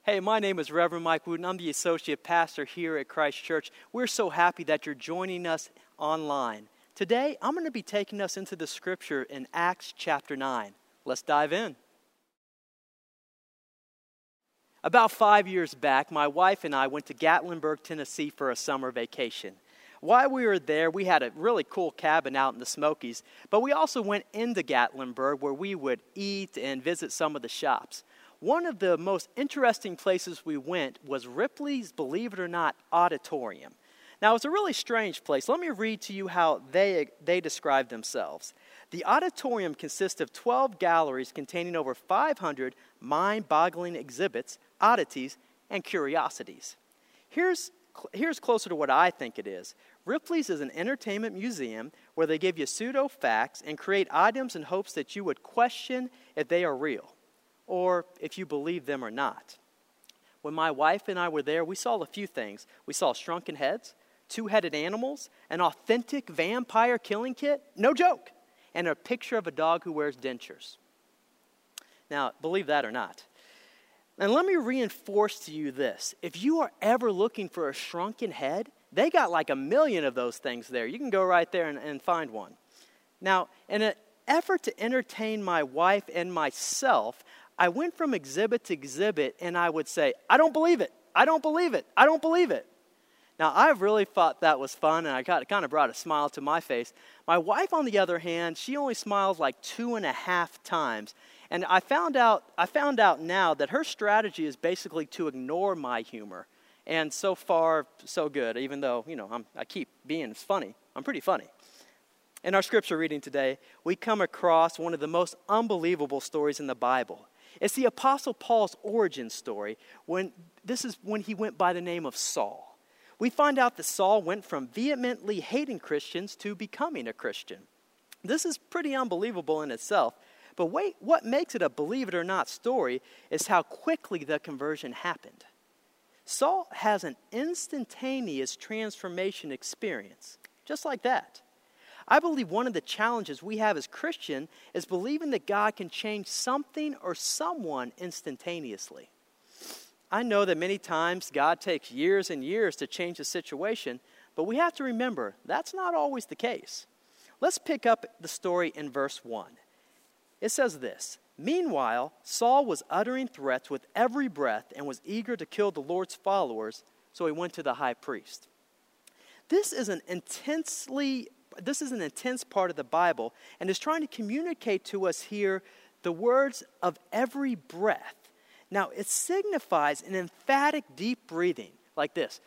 Hey, my name is Reverend Mike Wooten. I'm the associate pastor here at Christ Church. We're so happy that you're joining us online. Today, I'm going to be taking us into the scripture in Acts chapter 9. Let's dive in. About 5 years back, my wife and I went to Gatlinburg, Tennessee for a summer vacation. While we were there, we had a really cool cabin out in the Smokies, but we also went into Gatlinburg where we would eat and visit some of the shops. One of the most interesting places we went was Ripley's, believe it or not, auditorium. Now, it's a really strange place. Let me read to you how they describe themselves. The auditorium consists of 12 galleries containing over 500 mind-boggling exhibits, oddities, and curiosities. Here's closer to what I think it is. Ripley's is an entertainment museum where they give you pseudo-facts and create items in hopes that you would question if they are real, or if you believe them or not. When my wife and I were there, we saw a few things. We saw shrunken heads, two-headed animals, an authentic vampire killing kit, no joke, and a picture of a dog who wears dentures. Now, believe that or not. And let me reinforce to you this. If you are ever looking for a shrunken head, they got like 1 million of those things there. You can go right there and find one. Now, in an effort to entertain my wife and myself, I went from exhibit to exhibit, and I would say, I don't believe it. I don't believe it. I don't believe it. Now, I really thought that was fun, and I kind of brought a smile to my face. My wife, on the other hand, she only smiles like 2.5 times. And I found out now that her strategy is basically to ignore my humor. And so far, so good, even though, I keep being funny. I'm pretty funny. In our scripture reading today, we come across one of the most unbelievable stories in the Bible. It's the Apostle Paul's origin story. This is when he went by the name of Saul. We find out that Saul went from vehemently hating Christians to becoming a Christian. This is pretty unbelievable in itself. But wait, what makes it a believe it or not story is how quickly the conversion happened. Saul has an instantaneous transformation experience, just like that. I believe one of the challenges we have as Christians is believing that God can change something or someone instantaneously. I know that many times God takes years and years to change a situation, but we have to remember that's not always the case. Let's pick up the story in verse 1. It says this, "Meanwhile, Saul was uttering threats with every breath and was eager to kill the Lord's followers, so he went to the high priest." This is an intense part of the Bible, and is trying to communicate to us here the words of every breath. Now, it signifies an emphatic deep breathing, like this.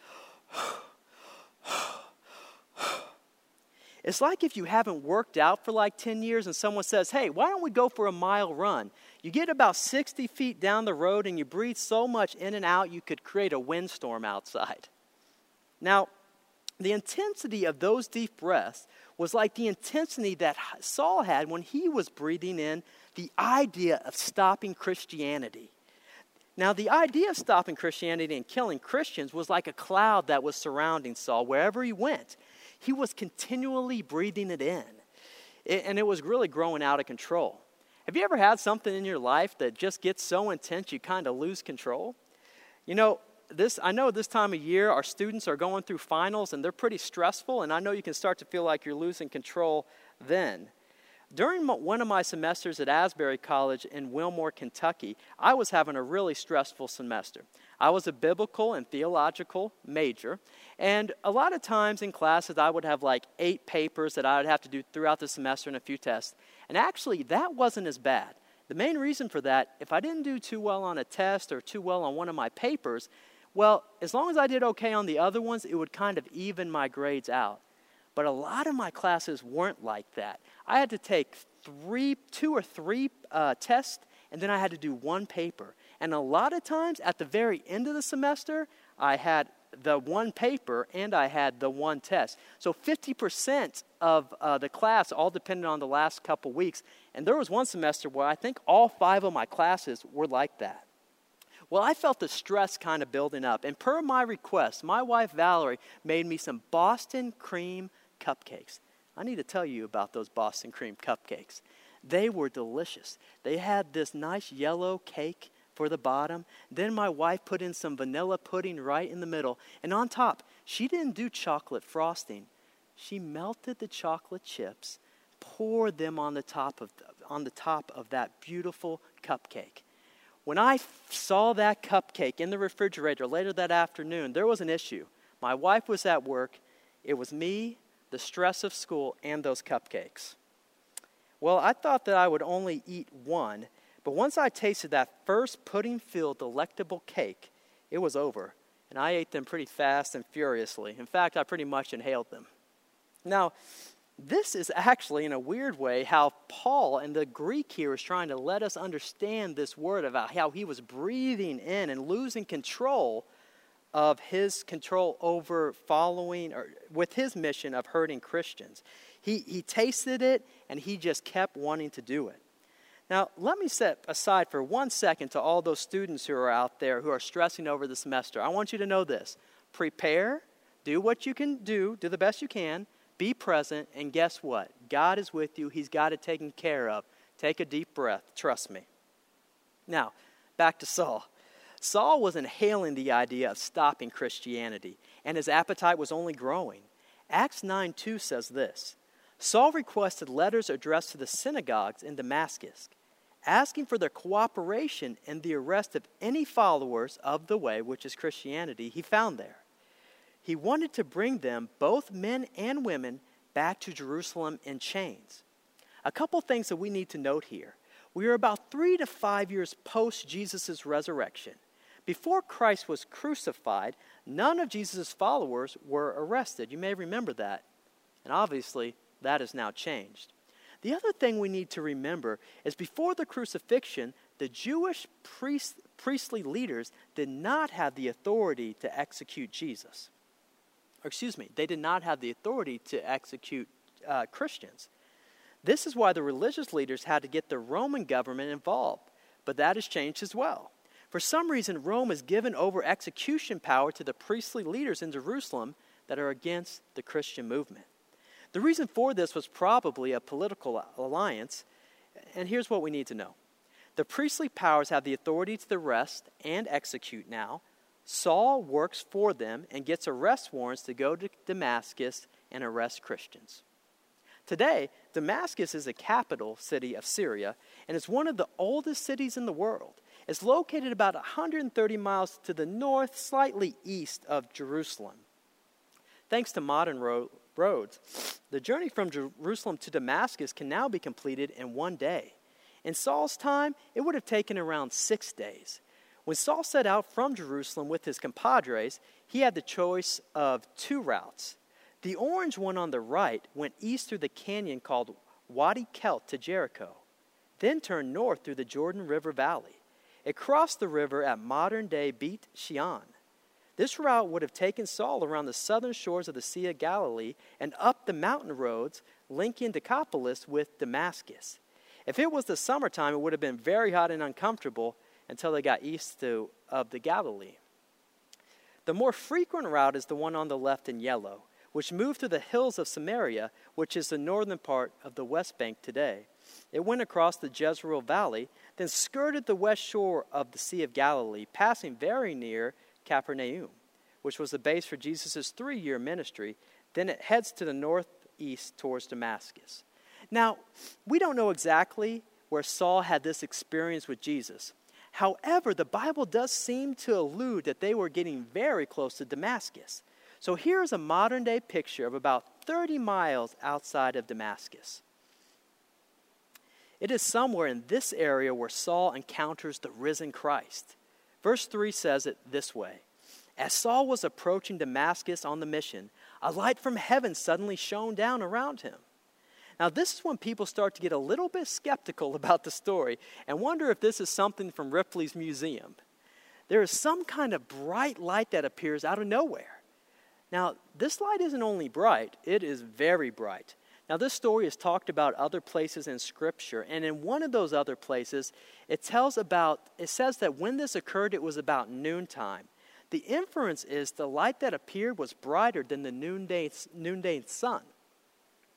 It's like if you haven't worked out for like 10 years and someone says, hey, why don't we go for a mile run? You get about 60 feet down the road and you breathe so much in and out you could create a windstorm outside. Now, the intensity of those deep breaths was like the intensity that Saul had when he was breathing in the idea of stopping Christianity. Now, the idea of stopping Christianity and killing Christians was like a cloud that was surrounding Saul wherever he went. He was continually breathing it in, and it was really growing out of control. Have you ever had something in your life that just gets so intense you kind of lose control? I know this time of year our students are going through finals and they're pretty stressful, and I know you can start to feel like you're losing control then. During one of my semesters at Asbury College in Wilmore, Kentucky, I was having a really stressful semester. I was a biblical and theological major, and a lot of times in classes I would have like 8 papers that I would have to do throughout the semester and a few tests. And actually, that wasn't as bad. The main reason for that, if I didn't do too well on a test or too well on one of my papers, well, as long as I did okay on the other ones, it would kind of even my grades out. But a lot of my classes weren't like that. I had to take 2 or 3 tests, and then I had to do 1 paper. And a lot of times, at the very end of the semester, I had the 1 paper and I had the 1 test. So 50% of the class all depended on the last couple weeks. And there was one semester where I think all 5 of my classes were like that. Well, I felt the stress kind of building up. And per my request, my wife Valerie made me some Boston cream cupcakes. I need to tell you about those Boston cream cupcakes. They were delicious. They had this nice yellow cake for the bottom. Then my wife put in some vanilla pudding right in the middle. And on top, she didn't do chocolate frosting. She melted the chocolate chips, poured them on the top of that beautiful cupcake. When I saw that cupcake in the refrigerator later that afternoon, there was an issue. My wife was at work. It was me, the stress of school, and those cupcakes. Well, I thought that I would only eat one, but once I tasted that first pudding-filled delectable cake, it was over, and I ate them pretty fast and furiously. In fact, I pretty much inhaled them. Now, this is actually, in a weird way, how Paul in the Greek here is trying to let us understand this word about how he was breathing in and losing control of his control over following or with his mission of hurting Christians. He tasted it, and he just kept wanting to do it. Now, let me set aside for 1 second to all those students who are out there who are stressing over the semester. I want you to know this. Prepare, do what you can do the best you can, be present, and guess what? God is with you. He's got it taken care of. Take a deep breath. Trust me. Now, back to Saul. Saul was inhaling the idea of stopping Christianity, and his appetite was only growing. Acts 9:2 says this, Saul requested letters addressed to the synagogues in Damascus, asking for their cooperation in the arrest of any followers of the way, which is Christianity, he found there. He wanted to bring them, both men and women, back to Jerusalem in chains. A couple things that we need to note here. We are about 3 to 5 years post Jesus' resurrection. Before Christ was crucified, none of Jesus' followers were arrested. You may remember that. And obviously, that has now changed. The other thing we need to remember is before the crucifixion, the Jewish priestly leaders did not have the authority to execute Jesus. They did not have the authority to execute Christians. This is why the religious leaders had to get the Roman government involved, but that has changed as well. For some reason, Rome has given over execution power to the priestly leaders in Jerusalem that are against the Christian movement. The reason for this was probably a political alliance, and here's what we need to know. The priestly powers have the authority to arrest and execute now. Saul works for them and gets arrest warrants to go to Damascus and arrest Christians. Today, Damascus is the capital city of Syria, and it's one of the oldest cities in the world. It's located about 130 miles to the north, slightly east of Jerusalem. Thanks to modern roads, the journey from Jerusalem to Damascus can now be completed in 1 day. In Saul's time, it would have taken around 6 days. When Saul set out from Jerusalem with his compadres, he had the choice of 2 routes. The orange one on the right went east through the canyon called Wadi Kelt to Jericho, then turned north through the Jordan River Valley. It crossed the river at modern-day Beit Shean. This route would have taken Saul around the southern shores of the Sea of Galilee and up the mountain roads linking Decapolis with Damascus. If it was the summertime, it would have been very hot and uncomfortable until they got east of the Galilee. The more frequent route is the one on the left in yellow, which moved through the hills of Samaria, which is the northern part of the West Bank today. It went across the Jezreel Valley, then skirted the west shore of the Sea of Galilee, passing very near Capernaum, which was the base for Jesus' 3-year ministry. Then it heads to the northeast towards Damascus. Now, we don't know exactly where Saul had this experience with Jesus. However, the Bible does seem to allude that they were getting very close to Damascus. So here's a modern-day picture of about 30 miles outside of Damascus. It is somewhere in this area where Saul encounters the risen Christ. Verse 3 says it this way. As Saul was approaching Damascus on the mission, a light from heaven suddenly shone down around him. Now, this is when people start to get a little bit skeptical about the story and wonder if this is something from Ripley's museum. There is some kind of bright light that appears out of nowhere. Now, this light isn't only bright, it is very bright. Now, this story is talked about other places in Scripture, and in one of those other places, it says that when this occurred, it was about noontime. The inference is the light that appeared was brighter than the noonday sun.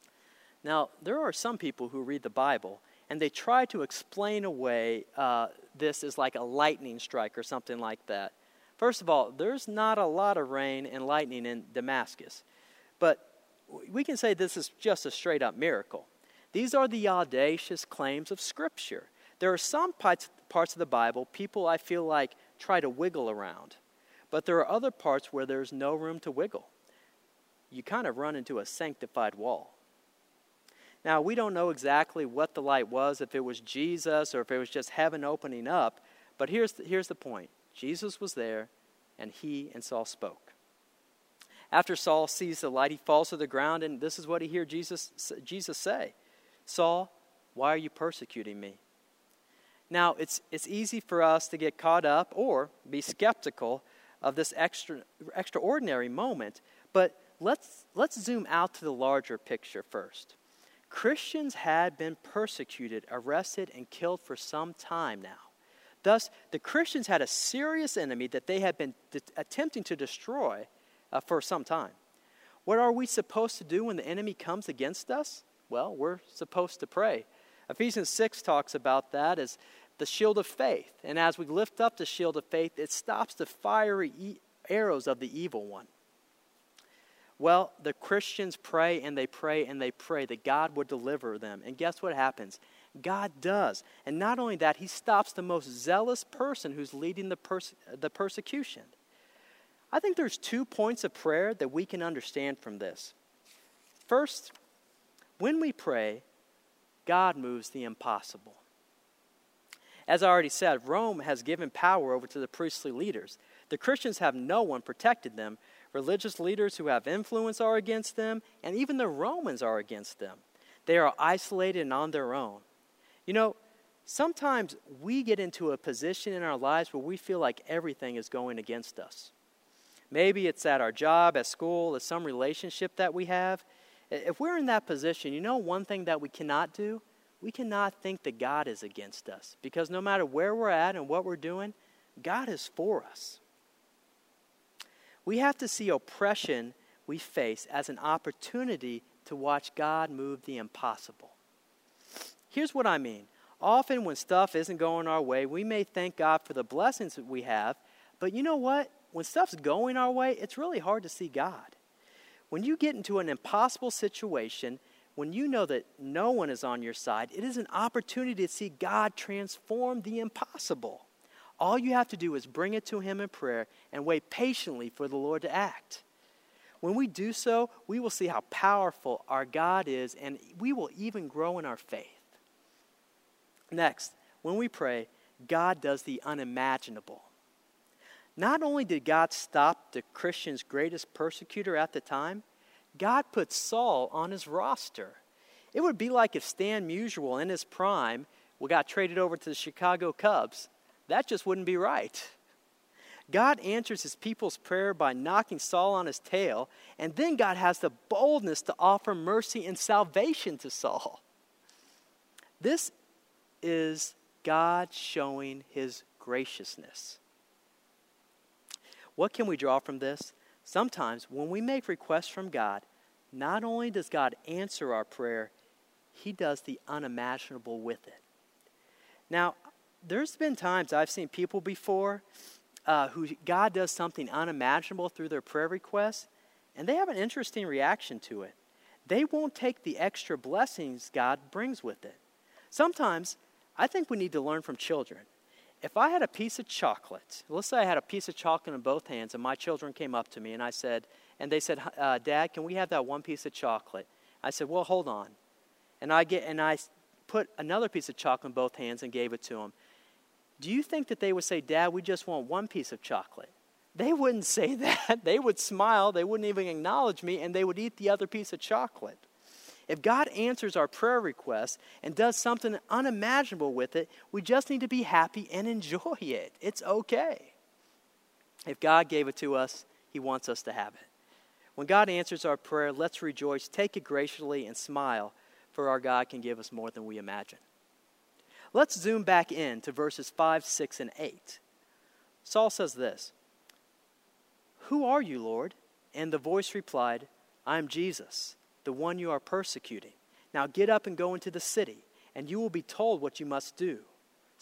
Now, there are some people who read the Bible, and they try to explain away this is like a lightning strike or something like that. First of all, there's not a lot of rain and lightning in Damascus. But we can say this is just a straight-up miracle. These are the audacious claims of Scripture. There are some parts of the Bible people, I feel like, try to wiggle around. But there are other parts where there's no room to wiggle. You kind of run into a sanctified wall. Now, we don't know exactly what the light was, if it was Jesus or if it was just heaven opening up. But here's the point. Jesus was there, and he and Saul spoke. After Saul sees the light, he falls to the ground, and this is what he hears Jesus say. Saul, why are you persecuting me? Now, it's easy for us to get caught up or be skeptical of this extraordinary moment, but let's zoom out to the larger picture first. Christians had been persecuted, arrested, and killed for some time now. Thus, the Christians had a serious enemy that they had been attempting to destroy for some time. What are we supposed to do when the enemy comes against us? Well, we're supposed to pray. Ephesians 6 talks about that as the shield of faith. And as we lift up the shield of faith, it stops the fiery arrows of the evil one. Well, the Christians pray and they pray and they pray that God would deliver them. And guess what happens? God does. And not only that, he stops the most zealous person who's leading the persecution. I think there's 2 points of prayer that we can understand from this. First, when we pray, God moves the impossible. As I already said, Rome has given power over to the priestly leaders. The Christians have no one protected them. Religious leaders who have influence are against them, and even the Romans are against them. They are isolated and on their own. You know, sometimes we get into a position in our lives where we feel like everything is going against us. Maybe it's at our job, at school, at some relationship that we have. If we're in that position, you know one thing that we cannot do? We cannot think that God is against us. Because no matter where we're at and what we're doing, God is for us. We have to see oppression we face as an opportunity to watch God move the impossible. Here's what I mean. Often when stuff isn't going our way, we may thank God for the blessings that we have. But you know what? When stuff's going our way, it's really hard to see God. When you get into an impossible situation, when you know that no one is on your side, it is an opportunity to see God transform the impossible. All you have to do is bring it to him in prayer and wait patiently for the Lord to act. When we do so, we will see how powerful our God is, and we will even grow in our faith. Next, when we pray, God does the unimaginable. Not only did God stop the Christians' greatest persecutor at the time, God put Saul on his roster. It would be like if Stan Musial in his prime got traded over to the Chicago Cubs. That just wouldn't be right. God answers his people's prayer by knocking Saul on his tail, and then God has the boldness to offer mercy and salvation to Saul. This is God showing his graciousness. What can we draw from this? Sometimes when we make requests from God, not only does God answer our prayer, he does the unimaginable with it. Now, there's been times I've seen people before who God does something unimaginable through their prayer requests, and they have an interesting reaction to it. They won't take the extra blessings God brings with it. Sometimes I think we need to learn from children. If I had a piece of chocolate, let's say I had a piece of chocolate in both hands, and my children came up to me and they said, Dad, can we have that one piece of chocolate? I said, well, hold on. And I put another piece of chocolate in both hands and gave it to them. Do you think that they would say, Dad, we just want one piece of chocolate? They wouldn't say that. They would smile. They wouldn't even acknowledge me, and they would eat the other piece of chocolate. If God answers our prayer request and does something unimaginable with it, we just need to be happy and enjoy it. It's okay. If God gave it to us, he wants us to have it. When God answers our prayer, let's rejoice, take it graciously, and smile, for our God can give us more than we imagine. Let's zoom back in to verses 5, 6, and 8. Saul says this, "Who are you, Lord?" And the voice replied, "I am Jesus, the one you are persecuting. Now get up and go into the city, and you will be told what you must do."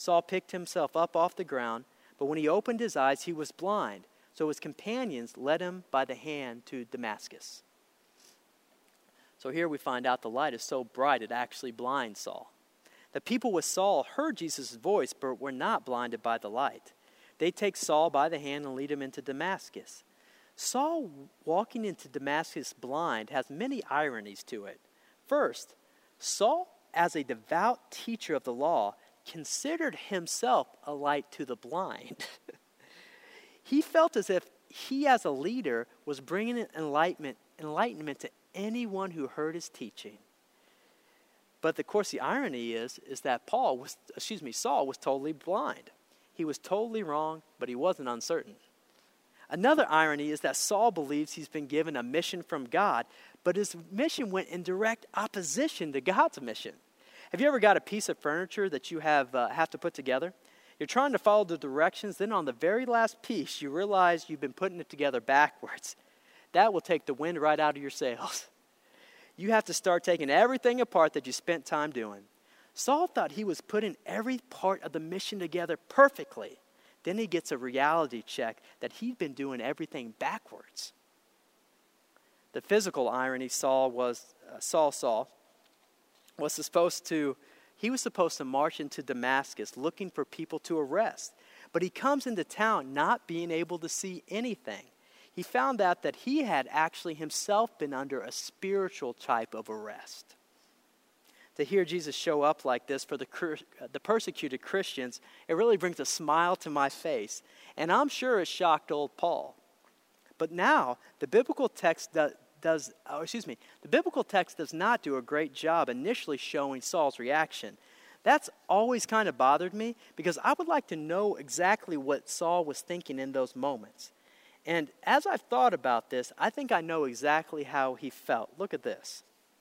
Saul picked himself up off the ground, but when he opened his eyes, he was blind. So his companions led him by the hand to Damascus. So here we find out the light is so bright it actually blinds Saul. The people with Saul heard Jesus' voice, but were not blinded by the light. They take Saul by the hand and lead him into Damascus. Saul walking into Damascus blind has many ironies to it. First, Saul, as a devout teacher of the law, considered himself a light to the blind. He felt as if he, as a leader, was bringing enlightenment to anyone who heard his teaching. But of course, the irony is that Saul was totally blind. He was totally wrong, but he wasn't uncertain. Another irony is that Saul believes he's been given a mission from God, but his mission went in direct opposition to God's mission. Have you ever got a piece of furniture that you have to put together? You're trying to follow the directions, then on the very last piece, you realize you've been putting it together backwards. That will take the wind right out of your sails. You have to start taking everything apart that you spent time doing. Saul thought he was putting every part of the mission together perfectly. Then he gets a reality check that he'd been doing everything backwards. The physical irony Saul was supposed to march into Damascus looking for people to arrest. But he comes into town not being able to see anything. He found out that he had actually himself been under a spiritual type of arrest. To hear Jesus show up like this for the persecuted Christians, it really brings a smile to my face. And I'm sure it shocked old Paul. But now, the biblical text does not do a great job initially showing Saul's reaction. That's always kind of bothered me because I would like to know exactly what Saul was thinking in those moments. And as I've thought about this, I think I know exactly how he felt. Look at this.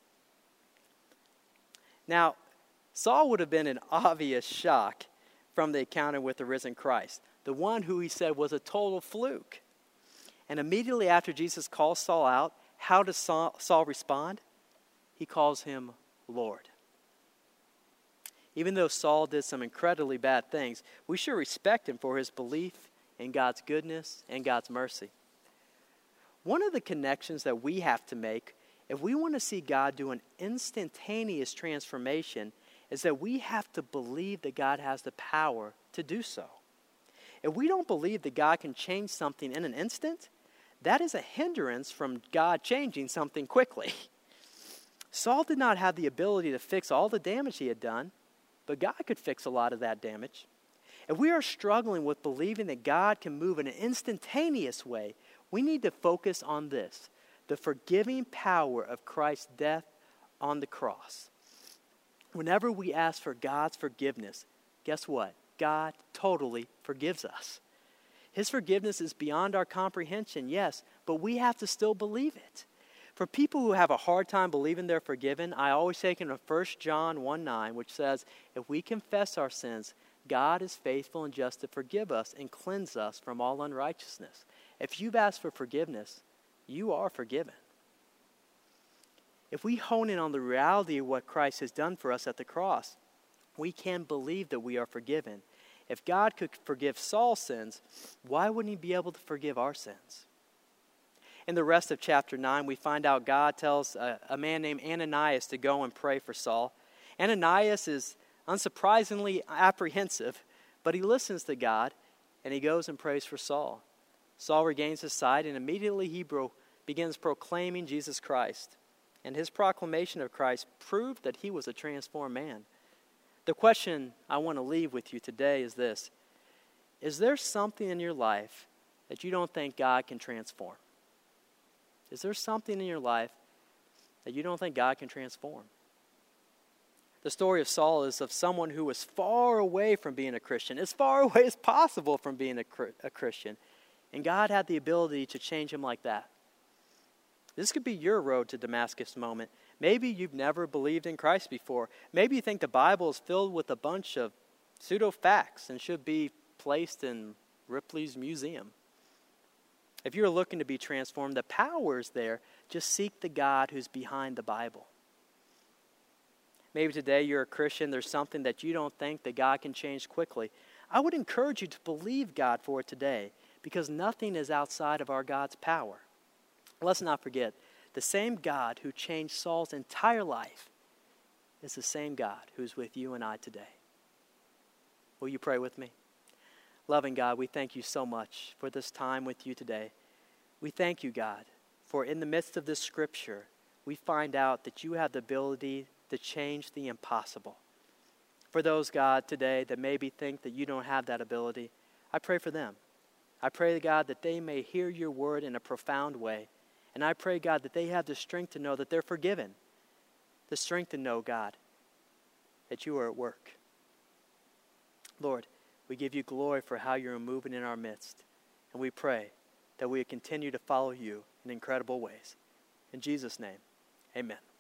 Now, Saul would have been in obvious shock from the encounter with the risen Christ, the one who he said was a total fluke. And immediately after Jesus calls Saul out, how does Saul respond? He calls him Lord. Even though Saul did some incredibly bad things, we should respect him for his belief in God's goodness and God's mercy. One of the connections that we have to make if we want to see God do an instantaneous transformation is that we have to believe that God has the power to do so. If we don't believe that God can change something in an instant, that is a hindrance from God changing something quickly. Saul did not have the ability to fix all the damage he had done, but God could fix a lot of that damage. If we are struggling with believing that God can move in an instantaneous way, we need to focus on this, the forgiving power of Christ's death on the cross. Whenever we ask for God's forgiveness, guess what? God totally forgives us. His forgiveness is beyond our comprehension, yes, but we have to still believe it. For people who have a hard time believing they're forgiven, I always take them to 1 John 1:9, which says, if we confess our sins, God is faithful and just to forgive us and cleanse us from all unrighteousness. If you've asked for forgiveness, you are forgiven. If we hone in on the reality of what Christ has done for us at the cross, we can believe that we are forgiven. If God could forgive Saul's sins, why wouldn't he be able to forgive our sins? In the rest of chapter 9, we find out God tells a man named Ananias to go and pray for Saul. Ananias is unsurprisingly apprehensive, but he listens to God, and he goes and prays for Saul. Saul regains his sight, and immediately he begins proclaiming Jesus Christ. And his proclamation of Christ proved that he was a transformed man. The question I want to leave with you today is this. Is there something in your life that you don't think God can transform? Is there something in your life that you don't think God can transform? The story of Saul is of someone who was far away from being a Christian, as far away as possible from being a Christian. And God had the ability to change him like that. This could be your road to Damascus moment. Maybe you've never believed in Christ before. Maybe you think the Bible is filled with a bunch of pseudo-facts and should be placed in Ripley's museum. If you're looking to be transformed, the power is there. Just seek the God who's behind the Bible. Maybe today you're a Christian, there's something that you don't think that God can change quickly. I would encourage you to believe God for it today, because nothing is outside of our God's power. Let's not forget, the same God who changed Saul's entire life is the same God who's with you and I today. Will you pray with me? Loving God, we thank you so much for this time with you today. We thank you, God, for in the midst of this scripture, we find out that you have the ability to change the impossible. For those, God, today that maybe think that you don't have that ability, I pray for them. I pray, God, that they may hear your word in a profound way. And I pray, God, that they have the strength to know that they're forgiven. The strength to know, God, that you are at work. Lord, we give you glory for how you're moving in our midst. And we pray that we continue to follow you in incredible ways. In Jesus' name, amen.